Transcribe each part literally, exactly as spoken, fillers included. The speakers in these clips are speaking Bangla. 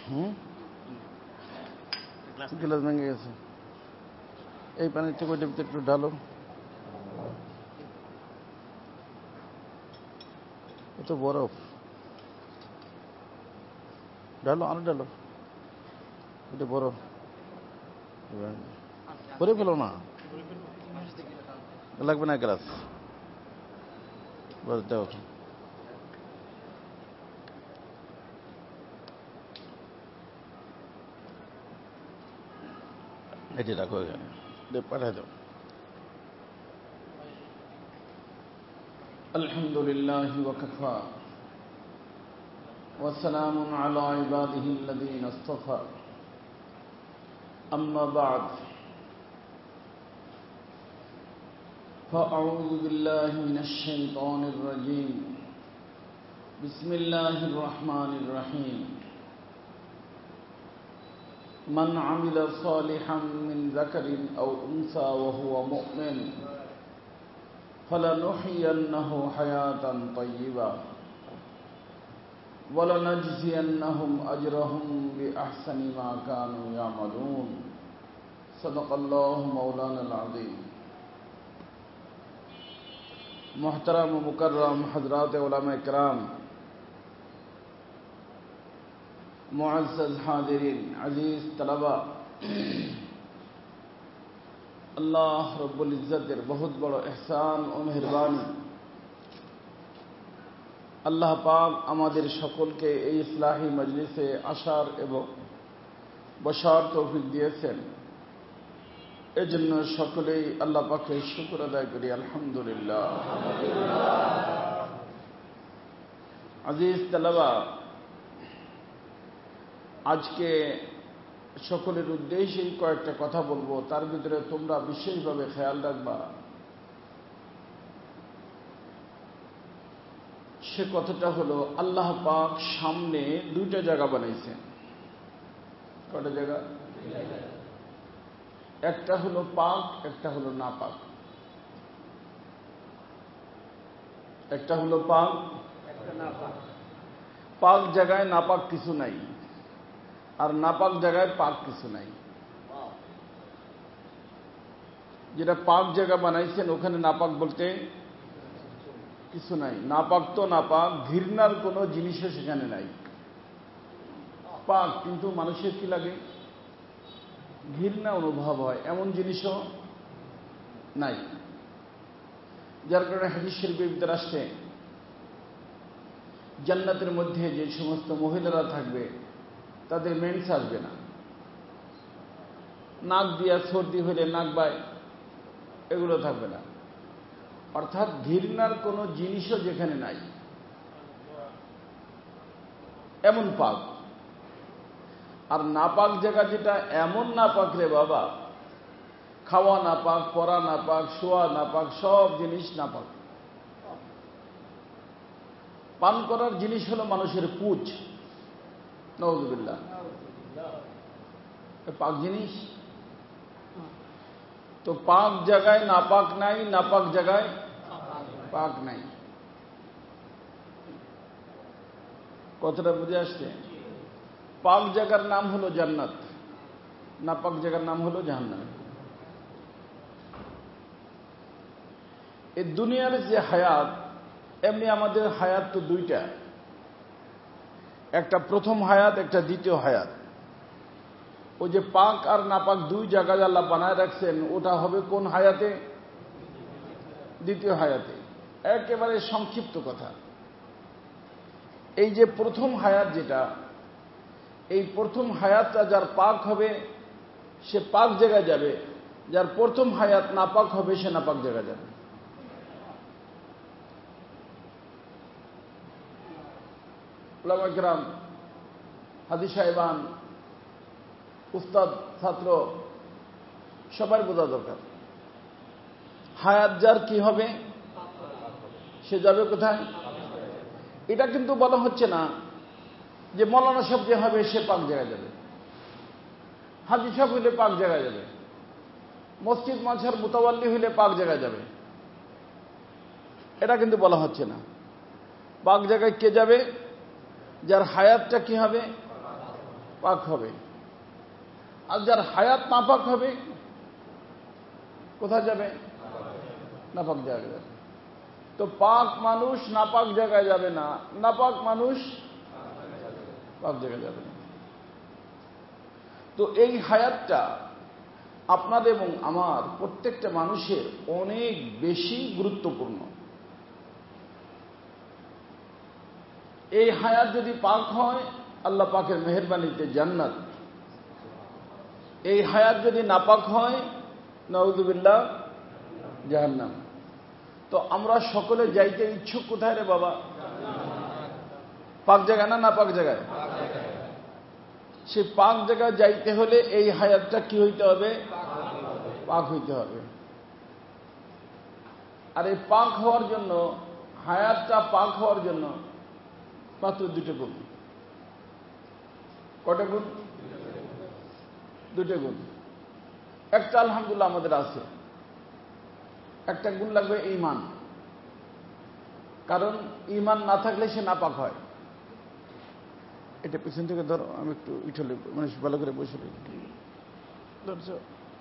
হুম গ্লাস ভেঙে গেছে। এই পানির থেকে ওইটার ভিতরে একটু ঢালো। এত বরফ, ঢালো, আরো ঢালো। এটা বরফ করে ফেলো না, লাগবে না গ্লাস। বস দাও। এটি রাখো এখানে, পাঠাই দাও। আলহামদুলিল্লাহ ওয়াকাফা ওয়া সালামুন আলা ইবাদিহি আল্লাযীনা ইসতাফা। আম্মা বা'দ, فأعوذ بالله من الشيطان الرجيم. بسم الله الرحمن الرحيم. من عمل صالحا من ذكر أو أنثى وهو مؤمن فلنحيينه حياة طيبة ولنجزينهم أجرهم بأحسن ما كانوا يعملون. صدق الله مولانا العظيم. محترم و مکرم حضرات علماء کرام، معزز حاضرین، عزیز طلبا، আল্লাহ রব্বুল ইজ্জতের বহুত বড় ইহসান ও মেহেরবানি, আল্লাহ পাক আমাদের সকলকে এই ইসলাহি মজলিসে আসার এবং বসার তৌফিক দিয়েছেন। এজন্য সকলেই আল্লাহ পাকের শুকর আদায় করি, আলহামদুলিল্লাহ। আজিজ তালাবা, আজকে সকলের উদ্দেশ্যেই কয়েকটা কথা বলবো। তার ভিতরে তোমরা বিশেষভাবে খেয়াল রাখবা, সে কথাটা হলো আল্লাহ পাক সামনে দুইটা জায়গা বানাইছেন। কয়টা জায়গা? একটা হলো পাক, একটা হলো না পাক। একটা হলো পাক, একটা না পাক। পাক জায়গায় নাপাক কিছু নাই, আর নাপাক জায়গায় পাক কিছু নাই। যেটা পাক জায়গা বানাইছেন ওখানে নাপাক বলতে কিছু নাই। নাপাক তো নাপাক, ঘৃণার কোনো জিনিসও সেখানে নাই। পাক কিন্তু মানুষের কি লাগে? ঘৃণা অনুভব হয়, এমন জিনিসও নাই। যার কারণে হাদিস শরীফের ভিতরে আসছে, জান্নাতের মধ্যে যে সমস্ত মহিলারা থাকবে তাদের মেন্স আসবে না। নাক দিয়া সর্দি হলে নাক বায়, এগুলো থাকবে না। অর্থাৎ ঘৃণার কোনো জিনিসও যেখানে নাই, এমন পাক। আর নাপাক জায়গা যেটা এমন নাপাক রে বাবা, খাওয়া নাপাক, পরা নাপাক, শোয়া নাপাক, সব জিনিস নাপাক। পান করার জিনিস হলো মানুষের পুঁজ, নাউযুবিল্লাহ, পাক জিনিস। তো পাক জায়গায় নাপাক নাই, নাপাক জায়গায় পাক নাই। কতটা বুঝে আসছে? পাক জায়গার নাম হলো জান্নাত, নাপাক জায়গার নাম হলো জাহান্নাম। এই দুনিয়ার যে হায়াত, এমনি আমাদের হায়াত তো দুইটা, একটা প্রথম হায়াত, একটা দ্বিতীয় হায়াত। ওই যে পাক আর নাপাক দুই জায়গায় আল্লাহ বানায় রাখছেন, ওটা হবে কোন হায়াতে? দ্বিতীয় হায়াতে। একেবারে সংক্ষিপ্ত কথা, এই যে প্রথম হায়াত যেটা, এই প্রথম হায়াতটা যার পাক হবে সে পাক জায়গায় যাবে, যার প্রথম হায়াত নাপাক হবে সে নাপাক জায়গায় যাবে। উলামায়ে কেরাম, হাজী সাহেবান, উস্তাদ, ছাত্র সবার বোঝা দরকার, হায়াত যার কি হবে সে যাবে কোথায়। এটা কিন্তু বলা হচ্ছে না যে মৌলানা সাহেব যে হবে সে পাক জায়গায় যাবে, হাজী সাহেব হইলে পাক জায়গায় যাবে, মসজিদ মাঝার মুতাওয়াল্লি হইলে পাক জায়গায় যাবে, এটা কিন্তু বলা হচ্ছে না। পাক জায়গায় কে যাবে? যার হায়াতটা কি হবে? পাক হবে। আর যার হায়াত নাপাক হবে কোথায় যাবে? নাপাক জায়গায় যাবে। তো পাক মানুষ নাপাক জায়গায় যাবে না, নাপাক মানুষ পাক জায়গায় যাবে না। তো এই হায়াতটা আপনার এবং আমার প্রত্যেকটা মানুষের অনেক বেশি গুরুত্বপূর্ণ। এই হায়াত যদি পাক হয় আল্লাহ পাকের মেহেরবানিতে জান্নাত, এই হায়াত যদি নাপাক হয় নাউযুবিল্লাহ জাহান্নাম। তো আমরা সকলে যাইতে ইচ্ছুক কোথায় রে বাবা? পাক জায়গা না নাপাক জায়গায়? সে পাক জায়গায় যাইতে হলে এই হায়াতটা কি হইতে হবে? পাক হইতে হবে। আর এই পাক হওয়ার জন্য, হায়াতটা পাক হওয়ার জন্য মাত্র দুটো গুণ। কটা গুণ? দুটো গুণ। একটা আলহামদুলিল্লাহ আমাদের আছে, একটা গুণ লাগবে ঈমান। কারণ ঈমান না থাকলে সে নাপাক হয়। এটা পিছন থেকে ধরো, আমি একটু ইঠলে মানে ভালো করে বসে ধরছো।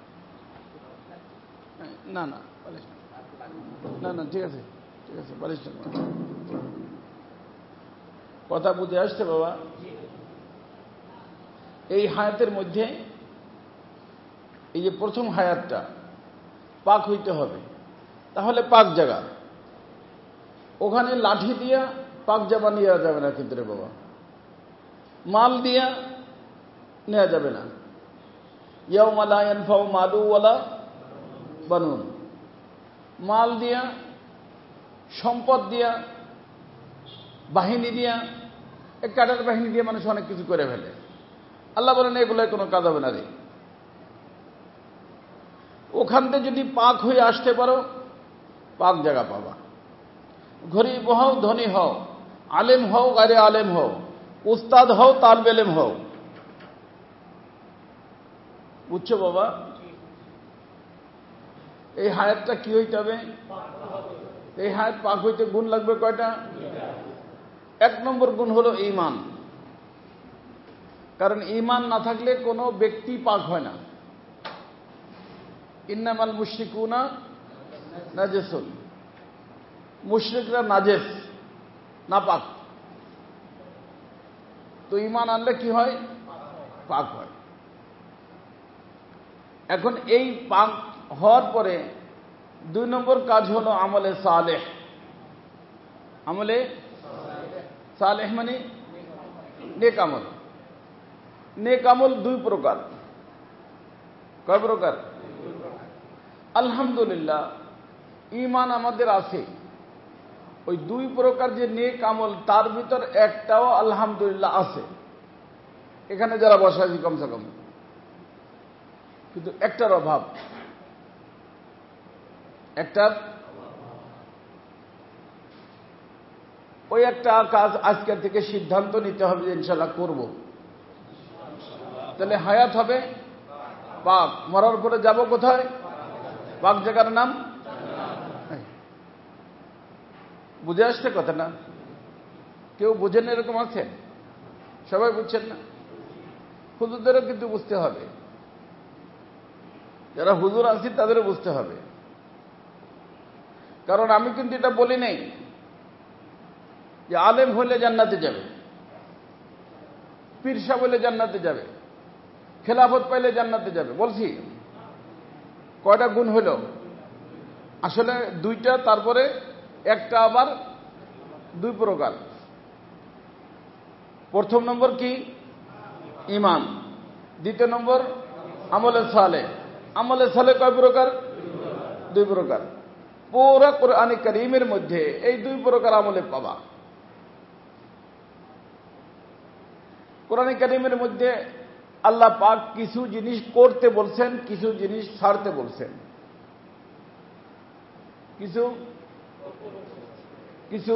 না না বালিশ না, না ঠিক আছে ঠিক আছে, বালিশ না। কথা বুঝে আসছে বাবা? এই হায়াতের মধ্যে এই যে প্রথম হায়াতটা পাক হইতে হবে, তাহলে পাক জায়গা, ওখানে লাঠি দিয়া পাক জামা নেওয়া যাবে না কিন্তু রে বাবা, মাল দিয়া নেওয়া যাবে না। ইয়াউমা লা ইয়ানফাউ মালু ওয়ালা বানুন। মাল দিয়া, সম্পদ দিয়া, বাহিনী দিয়া, এক কাটার বাহিনী দিয়ে মানুষ অনেক কিছু করে ফেলে। আল্লাহ বলেন এগুলোয় কোনো কাজ হবে না রে। ওখান থেকে যদি পাক হয়ে আসতে পারো পাক জায়গা পাবা। গরিব হও ধনী হও, আলেম হও গারে আলেম হও, উস্তাদ হও তালবে ইলম হও। বুঝছো বাবা? এই হায়াতটা কি হইতে হবে? এই হায়াত পাক হইতে গুণ লাগবে কয়টা? এক নম্বর গুণ হলো ঈমান। কারণ ঈমান না থাকলে কোনো ব্যক্তি পাক হয় না। ইন্নামাল মুশরিকুনা নাজিসুন, মুশরিকরা নাজেস, নাপাক। তো ঈমান আনলে কি হয়? পাক হয়। এখন এই পাক হওয়ার পরে দুই নম্বর কাজ হলো আমলে সালেহ। আমলে সালেহ মানে নেক আমল। নেক আমল দুই প্রকার। কয় প্রকার? আলহামদুলিল্লাহ ঈমান আমাদের আছে। ওই দুই প্রকার যে নেক আমল, তার ভিতর একটাও আলহামদুলিল্লাহ আছে। এখানে যারা বসা আছে কমসে কম, কিন্তু একটার অভাব। একটার ওই একটা কাজ আজকের থেকে সিদ্ধান্ত নিতে হবে যে ইনশাআল্লাহ করব। তাহলে হায়াত হবে পাক। মরার পরে যাব কোথায়? পাক জায়গার নাম। বুঝে আসছে কথা না? কেউ বুঝেন এরকম আছে? সবাই বুঝছেন না? হুজুরদেরও কিন্তু বুঝতে হবে, যারা হুজুর আছি তাদেরও বুঝতে হবে। কারণ আমি কিন্তু এটা বলি নাই যে আলেম হলে জান্নাতে যাবে, পীর সাহেব হলে জান্নাতে যাবে, খেলাফত পাইলে জান্নাতে যাবে। বলছি কয়টা গুণ হলো? আসলে দুইটা, তারপরে একটা আবার দুই প্রকার। প্রথম নম্বর কি? ঈমান। দ্বিতীয় নম্বর আমলে সালেহ। আমলে সালেহ কয় প্রকার? দুই প্রকার। পুরা কোরআন কারীমের মধ্যে এই দুই প্রকার আমলে পাবা। কোরআন কারীমের মধ্যে আল্লাহ পাক কিছু জিনিস করতে বলছেন, কিছু জিনিস ছাড়তে বলছেন। কিছু কিছু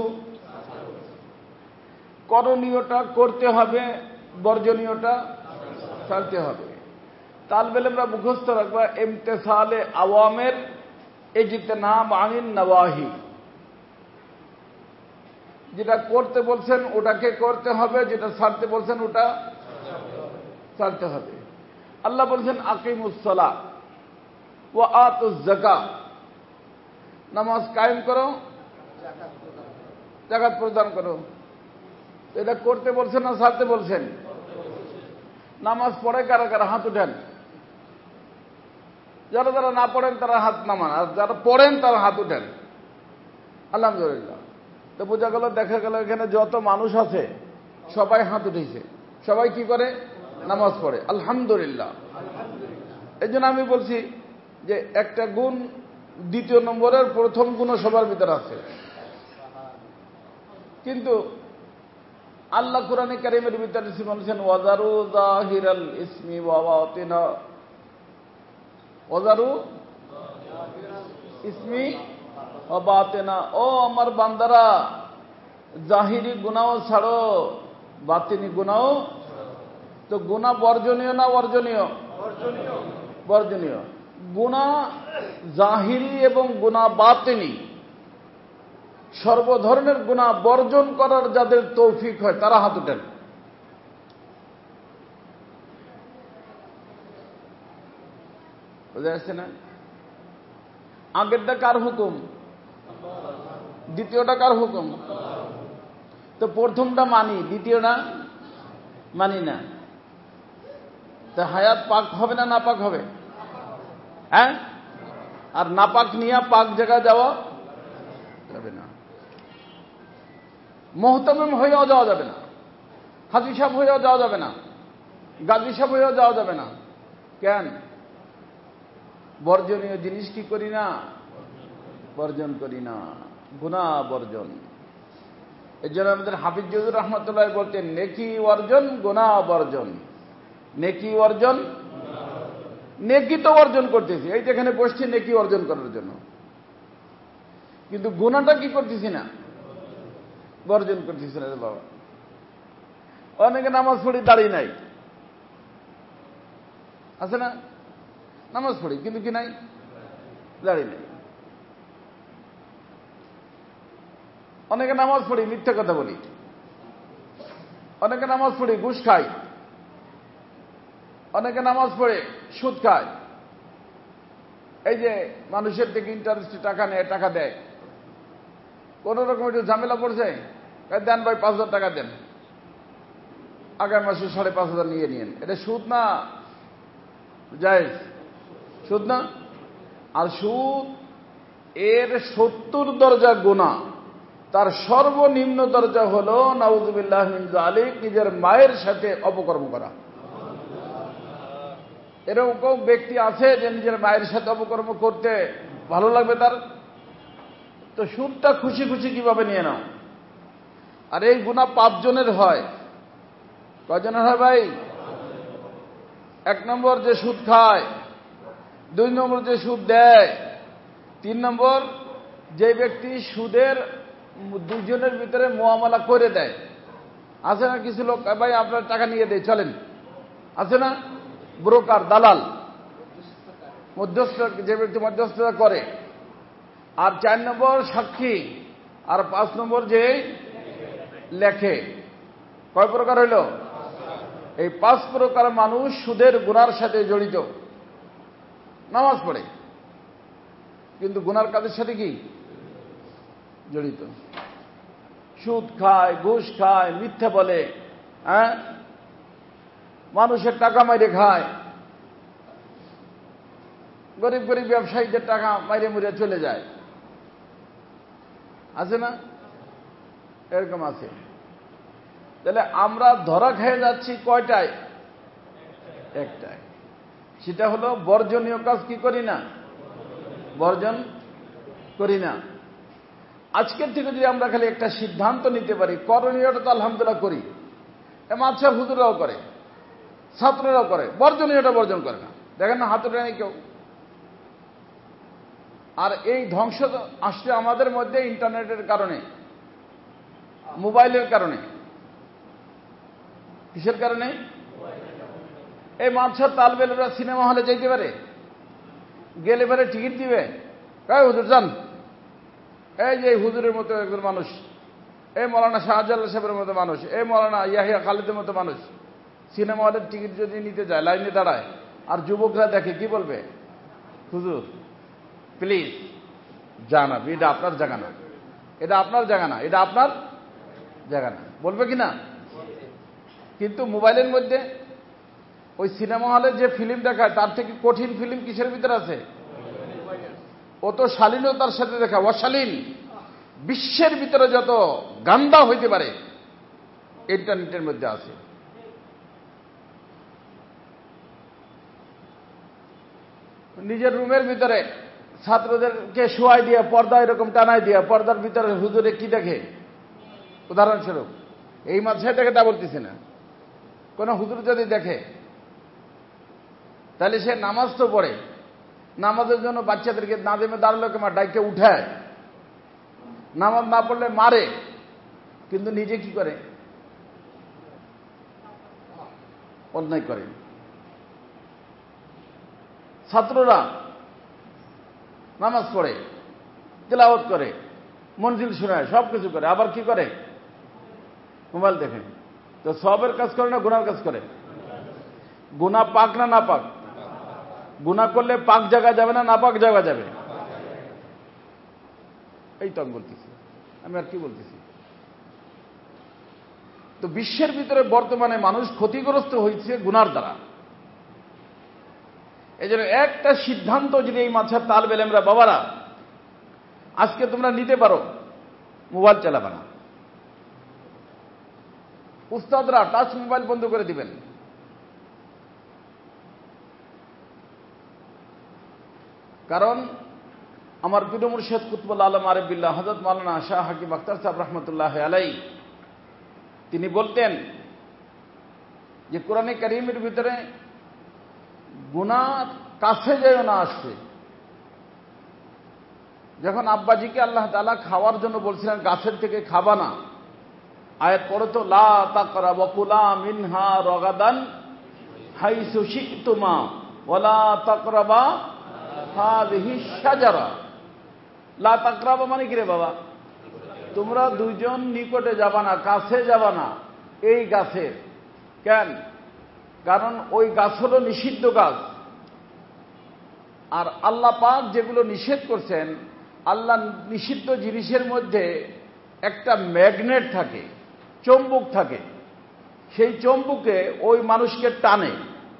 করণীয়টা করতে হবে, বর্জনীয়টা ছাড়তে হবে। তালবে ইলমরা মুখস্থ রাখবা ইমতিসালে আওয়ামের ইজতিনাব আনিন নওয়াহি। যেটা করতে বলছেন ওটাকে করতে হবে, যেটা ছাড়তে বলছেন ওটা ছাড়তে হবে। আল্লাহ বলছেন আকিমুস সালাহ ওয়া আতুজ যাকাত, নামাজ কায়েম করো, যাকাত প্রদান করো। এটা করতে বলছেন না ছাড়তে বলছেন? নামাজ পড়ে কারা কারা হাত উঠেন? যারা যারা না পড়েন তারা হাত নামান, আর যারা পড়েন তারা হাত উঠেন। আলহামদুলিল্লাহ। তো বোঝা গেল, দেখা গেল এখানে যত মানুষ আছে সবাই হাত উঠেছে, সবাই কি করে? নামাজ পড়ে। আলহামদুলিল্লাহ। এই জন্য আমি বলছি যে একটা গুণ দ্বিতীয় নম্বরের প্রথম গুণও সবার ভিতরে আছে। কিন্তু আল্লাহ কোরআনে কারীমের ভিতরে বলেছেন ওয়াজারু যাহিরাল ইসমি ওয়া বাতিনা, ওয়াজারু ইসমি ওয়া বাতিনা, ও আমার বান্দারা জাহিরি গুনাহ ছাড়ো, বাতিনি গুনাহ। তো গুনাহ বর্জনীয় না বর্জনীয়? বর্জনীয়। গুনাহ জাহিরি এবং গুনাহ বাতিনি, সর্ব ধরনের গুনাহ বর্জন করার যাদের তৌফিক হয় তারা হাত উঠেন। বুঝা যাচ্ছে না? আগেরটা কার হুকুম? দ্বিতীয়টা কার হুকুম? তো প্রথমটা মানি, দ্বিতীয়টা মানি না। তা হায়াত পাক হবে না নাপাক হবে? হ্যাঁ। আর নাপাক নিয়ে পাক জায়গায় যাওয়া যাবে না। মোহতামিম হয়েও যাওয়া যাবে না, হাজী সাহেব হয়েও যাওয়া যাবে না, গাজী সাহেব হয়েও যাওয়া যাবে না। কেন? বর্জনীয় জিনিস কি করি না? বর্জন করি না, গুনাহ বর্জন। এই জন্য আমাদের হাফিজ হুজুর রহমতুল্লাহ বলতেন নেকি অর্জন গুনাহ বর্জন, নেকি অর্জন। নেকি তো অর্জন করতেছি, এই যেখানে বসছি নেকি অর্জন করার জন্য, কিন্তু গুনাহটা কি করতেছি না? বর্জন করতেছি না রে বাবা। অনেকে নামাজ পড়ি দাঁড়িয়ে নাই, আছে না? নামাজ পড়ি কিন্তু কি নাই? দাঁড়িয়ে নাই। অনেকে নামাজ পড়ি মিথ্যা কথা বলি, অনেকে নামাজ পড়ি ঘুষ খাই, অনেকে নামাজ পড়ে সুদ খায়। এই যে মানুষের থেকে ইন্টারেস্টে টাকা নেয়, টাকা দেয়, কোন রকম একটু ঝামেলা পড়ছে, দেন ভাই পাঁচ হাজার টাকা দেন, আগামী মাসে সাড়ে পাঁচ হাজার নিয়ে নিন। এটা সুদ না? জায়েজ? সুদ না? আর সুদ এর সত্তর দরজা গুনাহ, তার সর্বনিম্ন দরজা হল নাউযুবিল্লাহ মিন যালিক, নিজের মায়ের সাথে অপকর্ম করা। এরকম ব্যক্তি আছে যে নিজের মায়ের সাথে অপকর্ম করতে ভালো লাগবে তার? তো সুদটা খুশি খুশি কিভাবে নিয়ে নাও। আর এই গুনাহ পাঁচজনের হয়। কয়জনের হয় ভাই? এক নম্বর যে সুদ খায়, দুই নম্বর যে সুদ দেয়, তিন নম্বর যে ব্যক্তি সুদের দুজনের ভিতরে মুআমালা করে দেয়। আছে না কিছু লোক, ভাই আপনার টাকা নিয়ে দেয় চলেন, আছে না? ব্রোকার, দালাল, মধ্যস্থ, যে ব্যক্তি মধ্যস্থতা করে। আর চার নম্বর সাক্ষী, আর পাঁচ নম্বর যে লেখে। কয় প্রকার হইল? এই পাঁচ প্রকার মানুষ সুদের গুনার সাথে জড়িত। নামাজ পড়ে কিন্তু গুনার কাজের সাথে কি জড়িত? সুদ খায়, ঘুষ খায়, মিথ্যা বলে, হ্যাঁ, মানুষের টাকা মাইরে খায়, গরিব গরিব ব্যবসায়ীদের টাকা মাইরে মুড়ে চলে যায়, আছে না? এরকম আছে। তাহলে আমরা ধরা খেয়ে যাচ্ছি কয়টায়? একটাই। সেটা হলো বর্জনীয় কাজ কি করি না? বর্জন করি না। আজকের থেকে যদি আমরা খালি একটা সিদ্ধান্ত নিতে পারি, করণীয়টা তো আলহামদুলিল্লাহ করি, মাদ্রাসার হুজুরাও করে, ছাত্ররাও করে, বর্জনীয়টা বর্জন করে না। দেখেন না হাত উঠে নেই কেউ। আর এই ধ্বংস আসছে আমাদের মধ্যে ইন্টারনেটের কারণে, মোবাইলের কারণে। কিসের কারণে? এই মাদ্রাসার তালবেলরা সিনেমা হলে যেতে পারে, গেলে পারে টিকিট দিবে, কয় হুজুর যান। এই যে হুজুরের মতো একজন মানুষ, এই মৌলানা শাহজালাল সাহেবের মতো মানুষ, এই মৌলানা ইয়াহিয়া খালিদের মতো মানুষ সিনেমা হলের টিকিট যদি নিতে যায় লাইনে দাঁড়ায়, আর যুবকরা দেখে, কি বলবে? হুজুর প্লিজ যান, আপনি, এটা আপনার জায়গা না, এটা আপনার জায়গা না, এটা আপনার জায়গা না, বলবে কি না? কিন্তু মোবাইলের মধ্যে ওই সিনেমা হলে যে ফিল্ম দেখায় তার থেকে কঠিন ফিল্ম কিসের ভিতরে আছে? ও তো শালীনতার সাথে দেখা, অশালীন, বিশ্বের ভিতরে যত গান্দা হইতে পারে ইন্টারনেটের মধ্যে আছে। নিজের রুমের ভিতরে ছাত্রদেরকে শোয়াই দিয়ে পর্দা এরকম টানাই দিয়ে পর্দার ভিতরে হুজুরে কি দেখে? উদাহরণস্বরূপ এই মাদ্রাসায় দেখে তা বলতেছি না, কোন হুজুর যদি দেখে তাহলে সে নামাজ তো পড়ে, নামাজের জন্য বাচ্চাদেরকে নাদিমে দাঁড়ালোকে মা ডাইকে উঠায়, নামাজ না পড়লে মারে, কিন্তু নিজে কি করে? অন্যায় করে। ছাত্ররা নামাজ পড়ে, তেলাওয়াত করে, মনজিল শোনায়, সব কিছু করে, আবার কি করে? মোবাইল দেখে। তো সবের কাজ করে না গুনার কাজ করে? গুনাহ পাক না না পাক? গুনাহ করলে পাক জায়গা যাবে না না পাক জায়গা যাবে? এই তো আমি বলতেছি, আমি আর কি বলতেছি। তো বিশ্বের ভিতরে বর্তমানে মানুষ ক্ষতিগ্রস্ত হয়েছে গুনার দ্বারা। এই জন্য একটা সিদ্ধান্ত যদি এই মাদ্রাসার তালেব ইলমরা বাবারা আজকে তোমরা নিতে পারো, মোবাইল চালাবে না। উস্তাদরা টাচ মোবাইল বন্ধ করে দিবেন। কারণ আমার পীর মুর্শিদ কুতুবুল আলম আরিফ বিল্লাহ হযরত মাওলানা শাহ হাকিম আখতার সাহেব রহমতুল্লাহ আলাইহি তিনি বলতেন যে কোরআনে কারীমের ভিতরে গুনাহ কাছে যেও না আসবে। যখন আব্বাজিকে আল্লাহ তাআলা খাওয়ার জন্য বলছিলেন গাছের থেকে খাবা না, আয়াত পড়ো তো, লা তাকরাবু কুলা মিনহা রাগাদান হাইসু শি'তুমা ওয়ালা তাকরাবা হাযিহি শাজারা। লা তাকরাবা মানে কি রে বাবা? তোমরা দুইজন নিকটে যাবা না, কাছে যাবা না এই গাছের। কেন? কারণ ওই গাছ হলো নিষিদ্ধ গাছ। আর আল্লাহ পাক যেগুলো নিষেধ করছেন, আল্লাহ নিষিদ্ধ জিনিসের মধ্যে একটা ম্যাগনেট থাকে, চৌম্বক থাকে, সেই চৌম্বকে ওই মানুষকে টানে।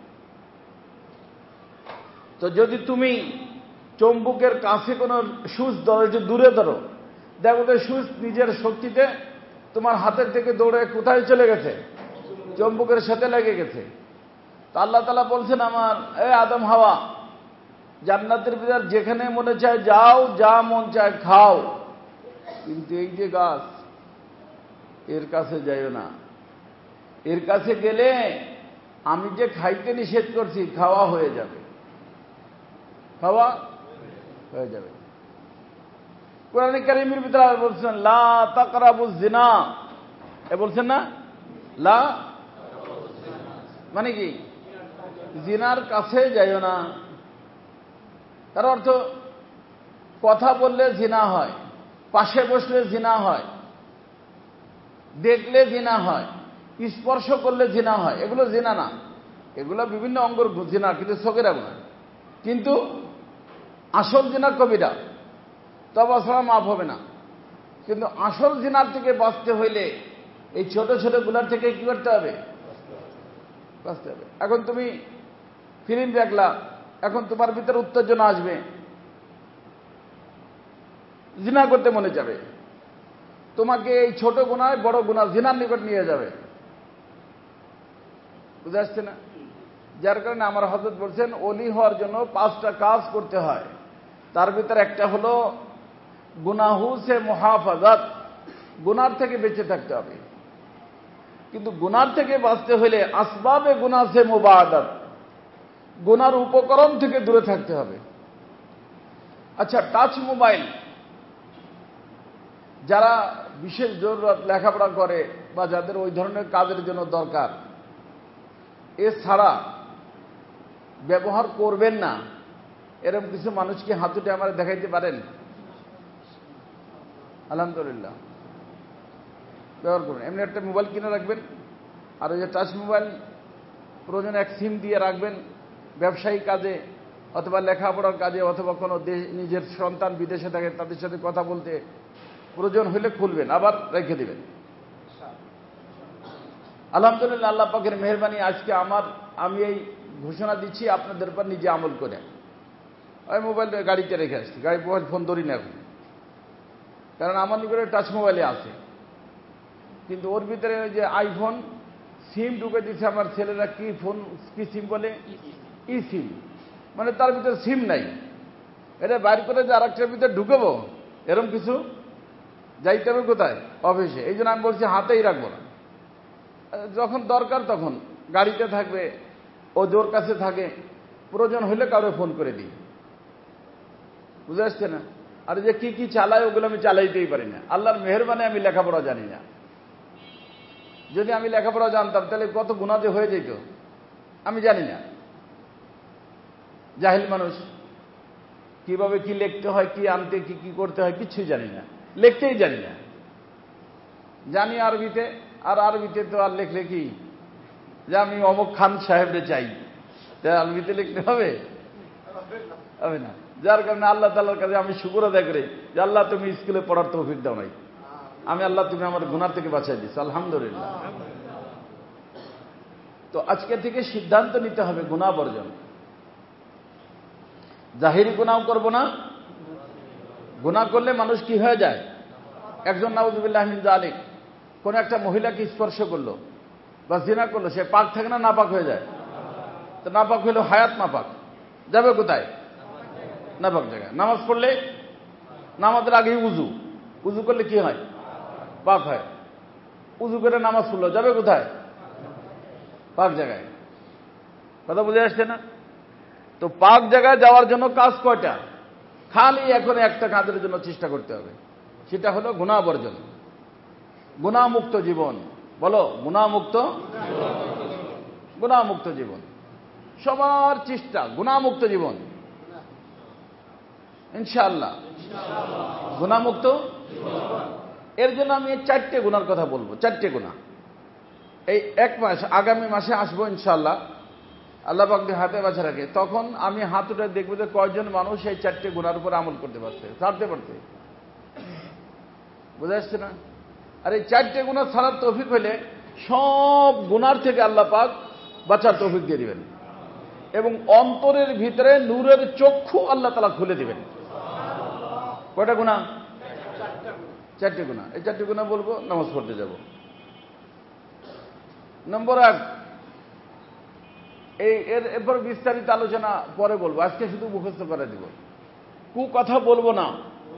তো যদি তুমি চৌম্বকের কাছে কোনো সুচ ধরো, একটু দূরে ধরো, দেখো তো সুচ নিজের শক্তিতে তোমার হাতের থেকে দৌড়ে কোথায় চলে গেছে? চৌম্বকের সাথে লেগে গেছে। তো আল্লাহ তাআলা বলছেন, আমার এ আদম হাওয়া, জান্নাতের ভিতর যেখানে মনে চায় যাও, যা মন চায় খাও, কিন্তু এই যে গাছ, এর কাছে যাইও না। এর কাছে গেলে আমি যে খাইতে নিষেধ করছি খাওয়া হয়ে যাবে, খাওয়া হয়ে যাবে। কোরআনে কারীমের ভিতরে বলছেন লা তাকরাবুজ জিনা, এ বলছেন না, লা মানে কি? জিনার কাছে যাইও না। তার অর্থ কথা বললে জিনা হয়, পাশে বসলে জিনা হয়, দেখলে জিনা হয়, স্পর্শ করলে জিনা হয়। এগুলো জিনা না, এগুলো বিভিন্ন অঙ্গর জিনা, কিন্তু সগীরা গুনাহ। কিন্তু আসল জিনা কবিরা, তওবা ছাড়া মাফ হবে না। কিন্তু আসল জিনার থেকে বাঁচতে হইলে এই ছোট ছোট গুনার থেকে কি করতে হবে? বাঁচতে হবে। এখন তুমি ফিল্ম দেখলা, এখন তোমার ভিতরে উত্তেজনা আসবে, জিনা করতে মনে যাবে, তোমাকে এই ছোট গুনায় বড় গুনাহ জিনার নিকট নিয়ে যাবে। বুঝে আসছে না? যার কারণে আমার হযরত বলছেন ওলি হওয়ার জন্য পাঁচটা কাজ করতে হয়। তার ভিতরে একটা হলো গুনাহু সে মুহাফাজাত, গুনার থেকে বেঁচে থাকতে হবে। কিন্তু গুনার থেকে বাঁচতে হলে আসবাবে গুনাহ সে মুবাদাত, গুনার উপকরণ থেকে দূরে থাকতে হবে। আচ্ছা, টাচ মোবাইল যারা বিশেষ জরুরত, লেখাপড়া করে বা যাদের ওই ধরনের কাজের জন্য দরকার, এছাড়া ব্যবহার করবেন না, এরকম কিছু মানুষকে হাত উঠে আমার দেখাইতে পারেন? আলহামদুলিল্লাহ, ব্যবহার করবেন। এমনি একটা মোবাইল কিনে রাখবেন, আর ওই যে টাচ মোবাইল প্রয়োজনে এক সিম দিয়ে রাখবেন ব্যবসায়ী কাজে অথবা লেখাপড়ার কাজে, অথবা কোনো নিজের সন্তান বিদেশে থাকে তাদের সাথে কথা বলতে প্রয়োজন হলে খুলবেন, আবার রেখে দেবেন। আলহামদুলিল্লাহ, আল্লাহ পাকের মেহেরবানি, আজকে আমার আমি এই ঘোষণা দিচ্ছি আপনাদের উপর নিজে আমল করে। আমি মোবাইলটা গাড়িতে রেখে আসছি, গাড়ি মোবাইল ফোন ধরি না এখন, কারণ আমার নিকটে টাচ মোবাইলে আছে, কিন্তু ওর ভিতরে ওই যে আইফোন সিম ঢুকে দিচ্ছে আমার ছেলেরা, কি ফোন কি সিম বলে, ই সিম, মানে তার ভিতরে সিম নাই, এটা বাইর করে যে আর একটার ভিতরে ঢুকাবো এরকম কিছু, যাইতে হবে কোথায়, অফিসে। এই জন্য আমি বলছি হাতেই রাখবো না, যখন দরকার তখন গাড়িতে থাকবে, ও জোর কাছে থাকে, প্রয়োজন হলে কারো ফোন করে দিই, বুঝে আসছে না। আর যে কি কি চালায় ওগুলো আমি চালাইতেই পারি না, আল্লাহর মেহেরবানি আমি লেখাপড়া জানি না। যদি আমি লেখাপড়া জানতাম তাহলে কত গুনাহ যে হয়ে যেত, আমি জানি না। জাহিল মানুষ, কিভাবে কি লিখতে হয়, কি আনতে কি কি করতে হয় কিছুই জানি না, লিখতেই জানি না। জানি আরবিতে, আর আরবিতে তো আর লিখলে কি যে আমি অমুক খান সাহেবরে চাই, আরবিতে লিখতে হবে, হবে না। যার কারণে আল্লাহ তাআলার কাছে আমি শুকর আদায় করি যে আল্লাহ তুমি স্কুলে পড়ার তৌফিক দাও নাই, আমি আল্লাহ তুমি আমার গুনাহ থেকে বাঁচাই দিচ্ছ, আলহামদুলিল্লাহ। তো আজকে থেকে সিদ্ধান্ত নিতে হবে গুনাহ বর্জন, জাহিরি গুনাহ করব না। গুনাহ করলে মানুষ কি হয়ে যায়, একজন নাউযুবিল্লাহ মিন যালিক কোন একটা মহিলাকে স্পর্শ করলো বা জিনা করলো, সে পাক থাকে না নাপাক হয়ে যায়? তো নাপাক হইলো হায়াত নাপাক, যাবে কোথায়, নাপাক জায়গায়। নামাজ পড়লে নামাজের আগেই উজু, উজু করলে কি হয়, পাক হয়। উজু করে নামাজ পড়লো, যাবে কোথায়, পাক জায়গায়। কথা বুঝে আসছে না? তো পাক জায়গায় যাওয়ার জন্য কাজ কয়টা, খালি এখন একটা কাজের জন্য চেষ্টা করতে হবে, সেটা হলো গুনাহ বর্জন, গুনাহমুক্ত জীবন। বলো গুনাহমুক্ত, গুনাহমুক্ত জীবন, সবার চেষ্টা গুনাহমুক্ত জীবন, ইনশাআল্লাহ গুনাহমুক্ত। এর জন্য আমি চারটে গুনার কথা বলবো, চারটে গুনাহ। এই এক মাস, আগামী মাসে আসবো ইনশাআল্লাহ, আল্লাহ পাক যদি হাতে বাঁচা রাখে, তখন আমি হাত উঠে দেখবো যে কয়জন মানুষ এই চারটে গুনার উপর আমল করতে পারছে, ছাড়তে পারছে। বুঝে আসছে না? আর এই চারটে গুনাহ ছাড়ার তৌফিক হলে সব গুনার থেকে আল্লাহ পাক বাঁচার তৌফিক দিয়ে দিবেন, এবং অন্তরের ভিতরে নূরের চক্ষু আল্লাহ তাআলা খুলে দিবেন। কয়টা গুনাহ? চারটে গুনাহ। এই চারটে গুনাহ বলবো, নামাজ পড়তে যাব। নম্বর এক, এই এর এরপর বিস্তারিত আলোচনা পরে বলবো, আজকে শুধু মুখস্থ করে দিব। কু কথা বলবো না,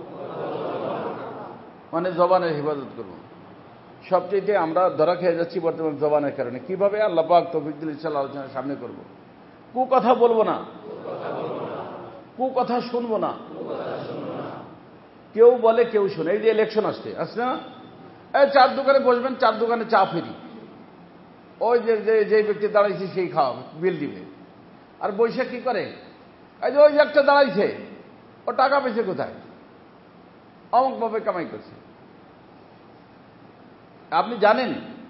মানে জবানের হেফাজত করবো। সবচেয়ে আমরা ধরা খেয়ে যাচ্ছি বর্তমান জবানের কারণে। কিভাবে? আল্লাহ পাক তৌফিক দিলে ইনশাআল্লাহ আলোচনার সামনে করব। কু কথা বলবো না, কু কথা শুনবো না। কেউ বলে কেউ শুনে। এই যে ইলেকশন আসছে, আসছে না? এই চার দোকানে বসবেন, চার দোকানে চা ফ্রি, ওই যে যে ব্যক্তি দাঁড়াইছে সেই খাওয়া বিল দিবে। আর বৈশাখ কি করে, এই যে ওই যে একটা দাঁড়াইছে, ও টাকা পেয়েছে কোথায়, অমুক ভাবে কামাই করছে। আপনি জানেন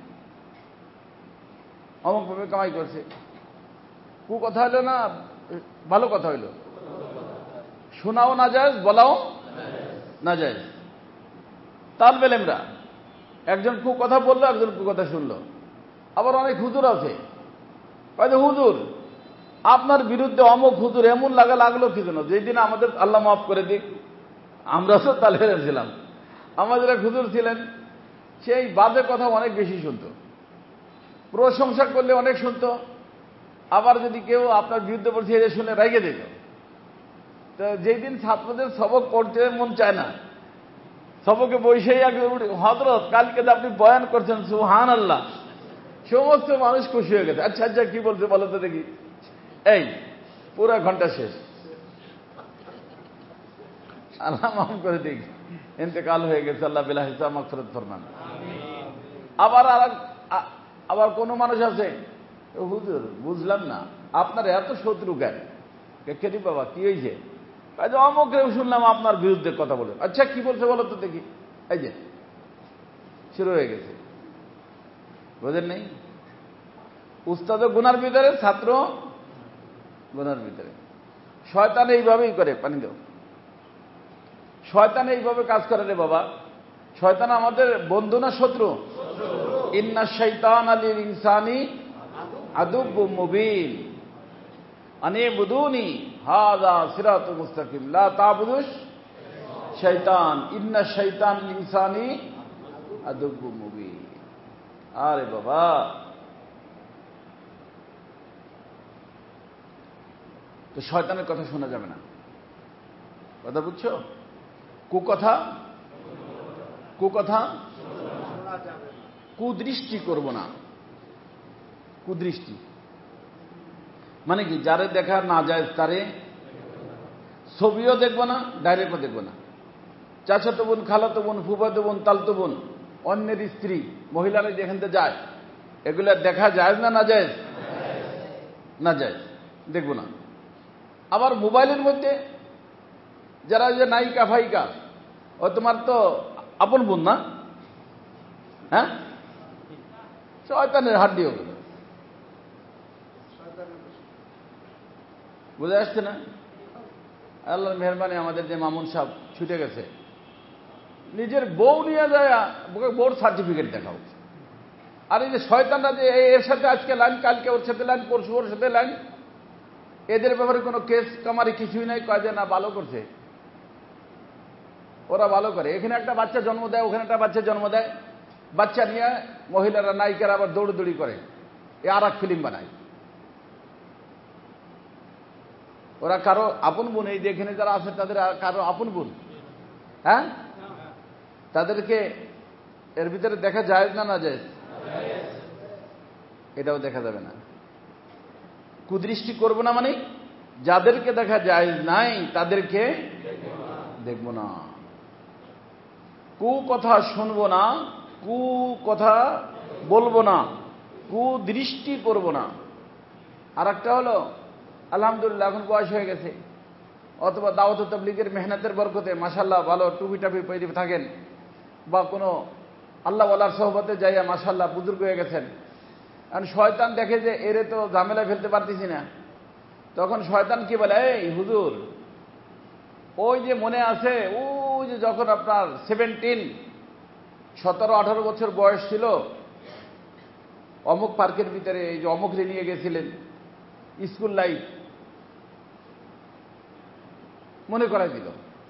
অমুক ভাবে কামাই করছে। কু কথা হইল না ভালো কথা হইল? শোনাও না যায়, বলাও না যায়। তালবে লেমরা, একজন কু কথা বললো, একজন কু কথা শুনলো। আবার অনেক হুজুর আছে, হুজুর আপনার বিরুদ্ধে অমুক হুজুর এমন লাগা লাগলো কি জন্য, যেই দিন আমাদের আল্লাহ মাফ করে দিক, আমরা তো তালবে ছিলাম, আমাদের এক হুজুর ছিলেন, সেই বাজে কথা অনেক বেশি শুনতো, প্রশংসা করলে অনেক শুনতো, আবার যদি কেউ আপনার বিরুদ্ধে বলছে এটা শুনে রেগে দিত। তো যেই দিন ছাত্রদের সবক পড়তে মন চায় না, সবকে বসেই আগে হযরত কালকে যে আপনি বয়ান করছেন সুবহানাল্লাহ, সমস্ত মানুষ খুশি হয়ে গেছে। আচ্ছা আচ্ছা কি বলছে বলো তো দেখি। এই পুরো ঘন্টা শেষ, আল্লাহ মাফ করে দিক, ইন্তেকাল হয়ে গেছে, আল্লাহ বিলা হিসাব মাগফিরাত ফরমান। আবার আর আবার কোন মানুষ আছে, হুজুর বুঝলাম না আপনার এত শত্রু কেন? কেন বাবা কি হয়েছে? অমুক শুনলাম আপনার বিরুদ্ধে কথা বলে। আচ্ছা কি বলছে বলো তো দেখি। এই যে শুরু হয়ে গেছে, বোঝেন নেই? উস্তাদও গুনার ভিতরে, ছাত্র গুনার ভিতরে। শয়তান এইভাবেই করে, পানি দাও। শয়তান এইভাবে কাজ করে রে বাবা। শয়তান আমাদের বন্ধু না শত্রু? ইন্না শাইতান লিল ইনসানি আদুব্বুম মুবিন আনিবুদুনি হাযা সিরাতুল মুস্তাকিম লা তা'বুদুশ শাইতান ইন্না শাইতান লিল ইনসানি আদুব্বুম মুবিন। আরে বাবা, তো শয়তানের কথা শোনা যাবে না, কথা বুঝছো? কুকথা কুকথা কুদৃষ্টি করব না। কুদৃষ্টি মানে কি? যারে দেখা না যায় তারে ছবিও দেখবো না, ডাইরেক্টও দেখবো না। চাচাতো বোন, খালাতো বোন, ফুফাতো বোন, তালতো বোন, অন্যের স্ত্রী, মহিলারা যেখান থেকে যায়, এগুলা দেখা যায় না? না যায়? না যায়, দেখবো না। আবার মোবাইলের মধ্যে যারা যে নায়িকা ফাইকা, ও তোমার তো আপন বোন না? হ্যাঁ, শয়তানের হাড্ডি হবে, বুঝে আসছে না? আল্লাহর মেহরবানি, আমাদের যে মামুন সাহেব ছুটে গেছে, নিজের বউ নিয়ে যায় বউর সার্টিফিকেট দেখাও। আর এই যে শয়তানরা যে এর সাথে আজকে লাইন, কালকে ওর সাথে লাইন, পরশু ওর সাথে লাইন, এদের ব্যাপারে কোনো কেস কামারি কিছুই নাই। কয় যে না ভালো করছে, ওরা ভালো করে। এখানে একটা বাচ্চা জন্ম দেয়, ওখানে একটা বাচ্চা জন্ম দেয়, বাচ্চা নিয়ে মহিলারা, নায়িকারা আবার দৌড়দৌড়ি করে, এ আর এক ফিল্ম বানায়। ওরা কারো আপন বোন, এই যে এখানে যারা আছে তাদের কারো আপন বোন, হ্যাঁ, তাদেরকে এর ভিতরে দেখা যায় না? না যায়? এটাও দেখা যাবে না। কুদৃষ্টি করব না মানে যাদেরকে দেখা যায় নাই তাদেরকে দেখব না, কু কথা শুনবো না, কু কথা বলবো না, কুদৃষ্টি করব না। আর একটা হলো, আলহামদুলিল্লাহ এখন বয়স হয়ে গেছে, অথবা দাওয়াত ও তাবলীগের মেহনতের বরকতে মাশাআল্লাহ ভালো টুপি টাপি পরে থাকেন, বা কোনো আল্লাহ ওয়ালার সোহবতে যাইয়া মাশাআল্লাহ বুজুর্গ হয়ে গেছেন। কারণ শয়তান দেখে যে এরে তো ঝামেলা ফেলতে পারতেছি না, তখন শয়তান কি বলে, এই হুজুর, ওই যে মনে আছে, ওই যে যখন আপনার সেভেন্টিন সতেরো আঠারো বছর বয়স ছিল, অমুক পার্কের ভিতরে এই যে অমুকরে নিয়ে গেছিলেন, স্কুল লাইফ মনে করাই দিল।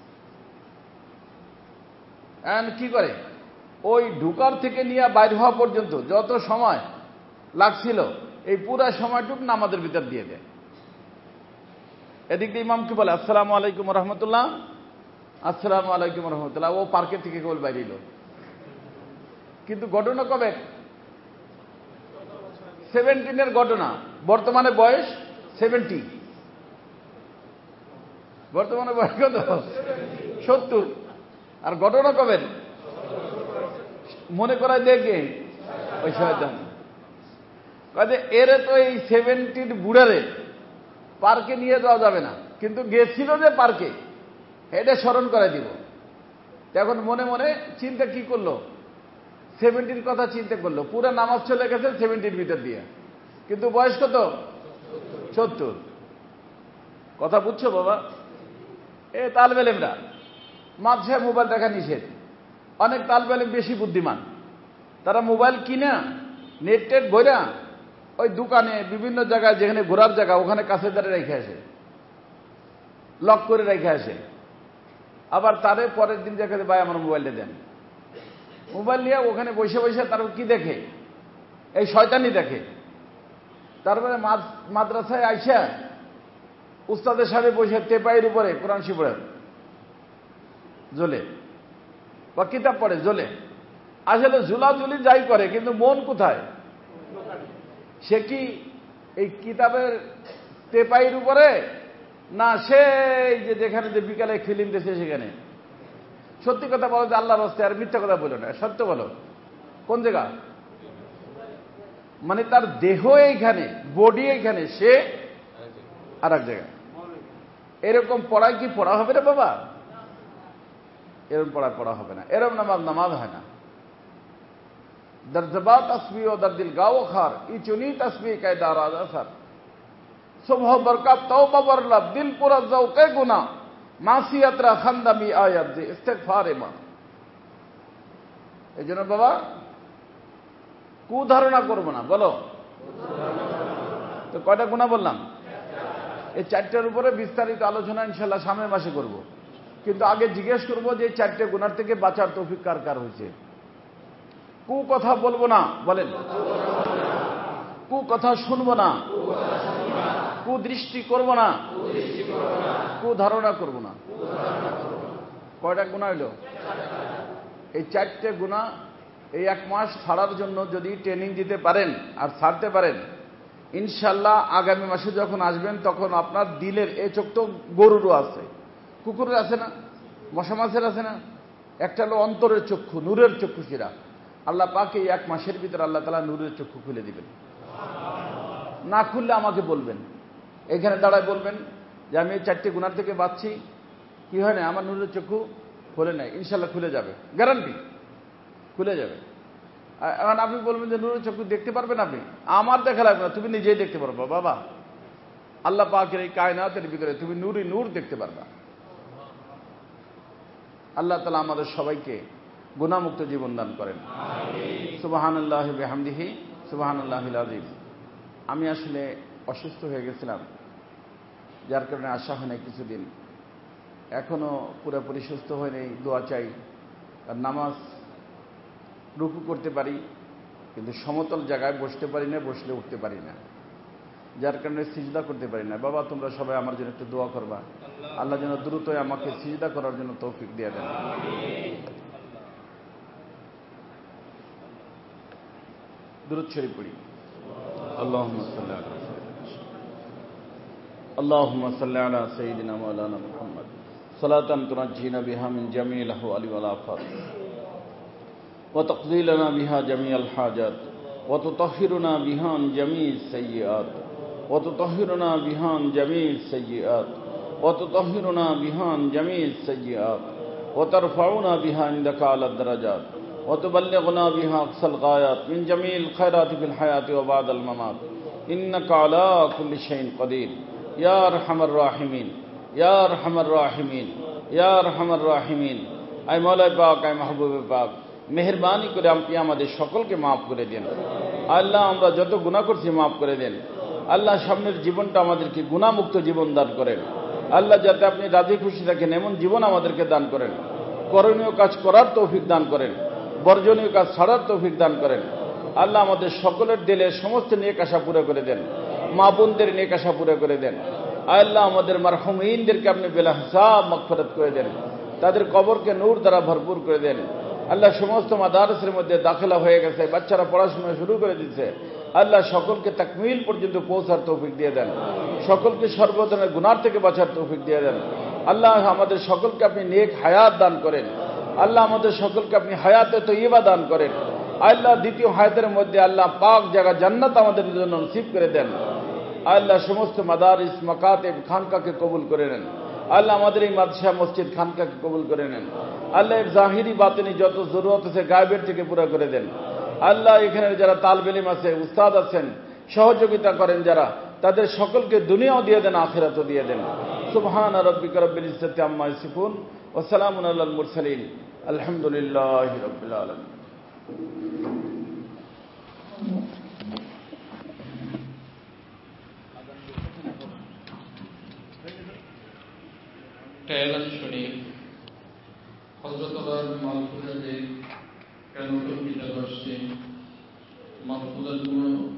এন্ড কি করে, ওই ঢুকার থেকে নিয়ে বাইর হওয়া পর্যন্ত যত সময় লাগছিল, এই পুরা সময়টুক নামাজের ভিতর দিয়ে দেয়। এদিক দিয়ে ইমাম কি বলে, আসসালামু আলাইকুম রহমতুল্লাহ, আসসালামু আলাইকুম রহমতুল্লাহ, ও পার্কের থেকে কেবল বাইরে এলো। কিন্তু ঘটনা কবে? সেভেন্টিনের ঘটনা, বর্তমানে বয়স সেভেন্টি, বর্তমানে বয়স কত? সত্তর। আর ঘটনা কবে? মনে করায় দেখে ওই শয়তান কাজে এরে তো এই সেভেন্টির বুড়ারে পার্কে নিয়ে যাওয়া যাবে না, কিন্তু গেছিল যে পার্কে, এটা স্মরণ করে দিব। এখন মনে মনে চিন্তা কি করলো, সেভেন্টির কথা চিন্তা করলো, পুরো নামাজ চলে গেছে সেভেন্টির ভিতর দিয়ে, কিন্তু বয়স কত? সত্তর। কথা বুঝছো বাবা? এ তালবে এলেমরা মাঝে মোবাইল দেখা নিষেধ। অনেক তালবে এলেম বেশি বুদ্ধিমান, তারা মোবাইল কিনা নেট টেট বইরা ওই দোকানে বিভিন্ন জায়গায় যেখানে ঘোরার জায়গা ওখানে কাছে দাঁড়ে রেখে আসে, লক করে রেখে আসে। আবার তারে পরের দিন দেখে, ভাই আমার মোবাইলটা দেন। মোবাইল নিয়ে ওখানে বসে বসে তার কি দেখে, এই শয়তানি দেখে। তারপরে মাদ্রাসায় আইসা উস্তাদের সাথে বসে টেপাইয়ের উপরে কোরআন শরীফ পড়ে জ্বলে, বা কিতাব পড়ে জ্বলে। আসলে ঝুলাঝুলি যাই করে, কিন্তু মন কোথায়? সে কি এই কিতাবের টেপাইয়ের উপরে, না সেই যে যেখানে যে বিকালে ফিল্ম দিয়েছে সেখানে? সত্যি কথা বলো যে আল্লাহর রাস্তায়, আর মিথ্যা কথা বলো না, সত্য বলো, কোন জায়গা? মানে তার দেহ এইখানে, বডি এইখানে, সে আর এক জায়গায়। এরকম পড়ায় কি পড়া হবে রে বাবা? এরকম পড়া পড়া হবে না, এরকম নামাজ নামাজ হয় না। در زبا تسبیح و در دل گاو خار ای چنی تسبیح که داراد اثر صبح برکات توبه ورلب দিল পুরা জৌকে গুনাহ মাসিয়াত রা খান্দামি আয়াত যে ইস্তেগফার মা। এইজন্য বাবা কু ধারণা করব না, বলো তো কয়টা গুনাহ বললাম? এই চারটার উপরে বিস্তারিত আলোচনা ইনশাআল্লাহ সামনের মাসে করব, কিন্তু আগে জিজ্ঞেস করব যে চারটে গুনাহ থেকে বাঁচার তৌফিক কার কার হয়েছে। কু কথা বলবো না, বলেন কু কথা শুনবো না, কুদৃষ্টি করব না, কু ধারণা করব না। কয়টা গুনাহ হইল? এই চারটে গুনাহ এই এক মাস ছাড়ার জন্য যদি ট্রেনিং দিতে পারেন আর ছাড়তে পারেন, ইনশাআল্লাহ আগামী মাসে যখন আসবেন তখন আপনার দিলের এই চোখ তো গরুরও আছে, কুকুরের আছে না, মশা মাছের আছে না, একটা হলো অন্তরের চক্ষু, নূরের চক্ষু শিরা। আল্লাহ পাক এই এক মাসের ভিতরে আল্লাহ তাআলা নূরের চক্ষু খুলে দিবেন। না খুললে আমাকে বলবেন, এখানে দাঁড়ায় বলবেন যে আমি এই চারটি গুনার থেকে বাঁচছি, কি হয় না আমার নূরের চক্ষু খুলে নেয়, ইনশাআল্লাহ খুলে যাবে, গ্যারান্টি খুলে যাবে। এখন আপনি বলবেন যে নূরের চক্ষু দেখতে পারবেন আপনি, আমার দেখা লাগবে না, তুমি নিজেই দেখতে পারবা বাবা। আল্লাহ পাকের এই কায়নাতের ভিতরে তুমি নূরই নূর দেখতে পারবা। আল্লাহ তাআলা আমাদের সবাইকে গুনাহমুক্ত জীবন দান করেন। সুবহানাল্লাহি ওয়া বিহামদিহি সুবহানাল্লাহিল আযীম। আমি আসলে অসুস্থ হয়ে গেছিলাম, যার কারণে আসা হয় না কিছুদিন, এখনো পুরোপুরি সুস্থ হয় নাই। দোয়া চাই। আর নামাজ রুকু করতে পারি কিন্তু সমতল জায়গায় বসতে পারি না, বসলে উঠতে পারি না, যার কারণে সিজদা করতে পারি না। বাবা তোমরা সবাই আমার জন্য একটু দোয়া করবা, আল্লাহ যেন দ্রুত আমাকে সিজদা করার জন্য তৌফিক দিয়ে দেন। দুরূদ শরীফ পড়ি। আল্লাহুম্মা সাল্লি আলা আল্লাহুম্মা সাল্লি আলা সাইয়্যিদিনা মাওলানা মুহাম্মদ সালাতান তুনাজ্জিনা বিহা মিন জামিল আহওয়ালি ওয়াল আফাত ওয়া তাকদি লানা বিহা জামিআল হাজাত ওয়া তুতাহহিরুনা বিহা মিন জামিস সাইয়্যাত ওয়া তুতাহহিরুনা বিহা মিন জামিস সাইয়্যাত ওয়া তুতাহহিরুনা বিহা মিন জামিস সাইয়্যাত ওয়া তারফাউনা বিহা ইনদাকা আলা দারাজাত ওয়া তুবাল্লিগুনা বিহা আকসাল গায়াত মিন জামিল খায়রাতি ফিল হায়াতি ওয়া বাদাল মামাত ইন্নাকা আলা কুল্লি শাইইন কাদির ইয়া আরহামার রাহিমিন ইয়া আরহামার রাহিমিন ইয়া আরহামার রাহিমিন। আয় মওলা পাক, আয় মাহবুবে পাক, মেহেরবানি করে আপনি আমাদের সকলকে মাফ করে দেন। আল্লাহ আমরা যত গুনাহ করছি মাফ করে দেন। আল্লাহ সামনের জীবনটা আমাদেরকে গুনাহমুক্ত জীবন দান করেন। আল্লাহ যাতে আপনি রাজি খুশি থাকেন এমন জীবন আমাদেরকে দান করেন। করণীয় কাজ করার তৌফিক দান করেন, বর্জনীয় কাজ ছাড়ার তৌফিক দান করেন। আল্লাহ আমাদের সকলের দিলে সমস্ত নেক আশা পুরো করে দেন, মা বোনদের নেক আশা পুরো করে দেন। আল্লাহ আমাদের মারহুমিনদেরকে আপনি বেলা হিসাব মাগফিরাত করে দেন, তাদের কবরকে নূর দ্বারা ভরপুর করে দেন। আল্লাহ সমস্ত মাদারসের মধ্যে দাখিলা হয়ে গেছে, বাচ্চারা পড়াশোনা শুরু করে দিচ্ছে, আল্লাহ সকলকে তাকমিল পর্যন্ত পৌঁছার তৌফিক দিয়ে দেন, সকলকে সর্বধরনের গুনাহ থেকে বাঁচার তৌফিক দিয়ে দেন। আল্লাহ আমাদের সকলকে আপনি নেক হায়াত দান করেন। আল্লাহ আমাদের সকলকে আপনি হায়াতে তৈয়বা দান করেন। আল্লাহ দ্বিতীয় হায়াতের মধ্যে আল্লাহ পাক জায়গা জান্নাত আমাদের জন্য নসিব করে দেন। আল্লাহ সমস্ত মাদারিস মাকাতিব খানকাকে কবুল করে নেন। আল্লাহ আমাদের এই মাদ্রাসা মসজিদ খানকাকে কবুল করে নেন। আল্লাহ জাহিরি বাতিনি যত জরুরত আছে গায়বের থেকে পুরো করে দেন। আল্লাহ এখানে যারা তালিব ইলম আছে, উস্তাদ আছেন, সহযোগিতা করেন যারা, তাদের সকলকে দুনিয়াও দিয়ে দেন, আখিরাতও দিয়ে দেন। সুবহান রাব্বিকা রাব্বিল ইজ্জাতি আম্মা ইয়াসিফুন ওয়া সালামুন আলাল মুরসালিন আলহামদুলিল্লাহি রাব্বিল আলামিন। এলান শরীফ হযরত আবার মাহফুজাদের কেন কিতাব আসছে, মাহফুজাত গুলো